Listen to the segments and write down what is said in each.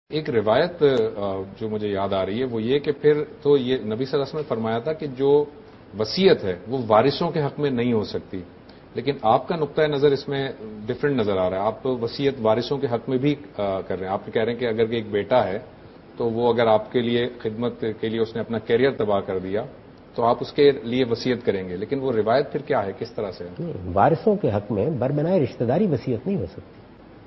ایک روایت جو مجھے یاد آ رہی ہے وہ یہ کہ پھر تو یہ نبی صلی اللہ علیہ وسلم نے فرمایا تھا کہ جو وصیت ہے وہ وارثوں کے حق میں نہیں ہو سکتی، لیکن آپ کا نقطۂ نظر اس میں ڈفرینٹ نظر آ رہا ہے. آپ وصیت وارثوں کے حق میں بھی کر رہے ہیں. آپ کہہ رہے ہیں کہ اگر ایک بیٹا ہے تو وہ اگر آپ کے لیے خدمت کے لیے اس نے اپنا کیریئر تباہ کر دیا تو آپ اس کے لیے وصیت کریں گے، لیکن وہ روایت پھر کیا ہے، کس طرح سے ہے؟ وارثوں کے حق میں بربنائے رشتہ داری وصیت نہیں ہو سکتی.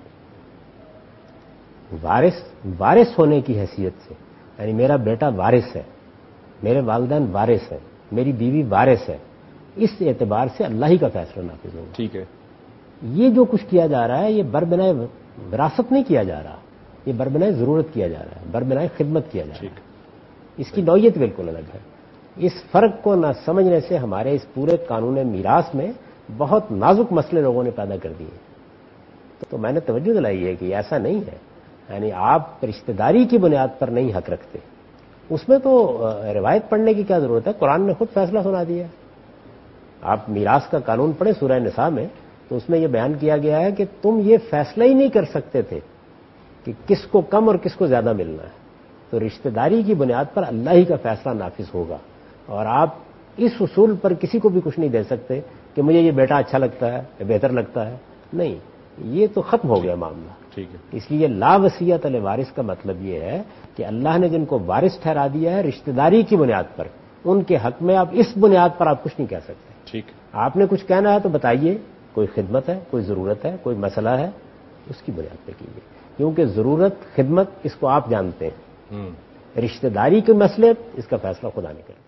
وارث ہونے کی حیثیت سے، یعنی میرا بیٹا وارث ہے، میرے والدین وارث ہیں، میری بیوی وارث ہے، اس اعتبار سے اللہ ہی کا فیصلہ نافذ ہوگا. ٹھیک ہے. یہ جو کچھ کیا جا رہا ہے یہ بربنائے وراثت نہیں کیا جا رہا، یہ بربنائے ضرورت کیا جا رہا ہے، بربنائے خدمت کیا جا رہا ہے. اس کی نوعیت بالکل الگ ہے. اس فرق کو نہ سمجھنے سے ہمارے اس پورے قانون میراث میں بہت نازک مسئلے لوگوں نے پیدا کر دیے. تو میں نے توجہ دلائی ہے کہ ایسا نہیں ہے، یعنی آپ رشتہ داری کی بنیاد پر نہیں حق رکھتے. اس میں تو روایت پڑھنے کی کیا ضرورت ہے، قرآن نے خود فیصلہ سنا دیا. آپ میراث کا قانون پڑھیں سورہ نساء میں، تو اس میں یہ بیان کیا گیا ہے کہ تم یہ فیصلہ ہی نہیں کر سکتے تھے کہ کس کو کم اور کس کو زیادہ ملنا ہے. تو رشتہ داری کی بنیاد پر اللہ ہی کا فیصلہ نافذ ہوگا، اور آپ اس اصول پر کسی کو بھی کچھ نہیں دے سکتے کہ مجھے یہ بیٹا اچھا لگتا ہے یا بہتر لگتا ہے. نہیں، یہ تو ختم ہو گیا معاملہ. ٹھیک ہے. اس لیے لا وصیت لوارث کا مطلب یہ ہے کہ اللہ نے جن کو وارث ٹھہرا دیا ہے رشتہ داری کی بنیاد پر، ان کے حق میں آپ اس بنیاد پر آپ کچھ نہیں کہہ سکتے. ٹھیک. آپ نے کچھ کہنا ہے تو بتائیے، کوئی خدمت ہے، کوئی ضرورت ہے، کوئی مسئلہ ہے، اس کی بنیاد پہ کیجیے، کیونکہ ضرورت خدمت اس کو آپ جانتے ہیں. رشتہ داری کے مسئلے اس کا فیصلہ خدا نے کرنا.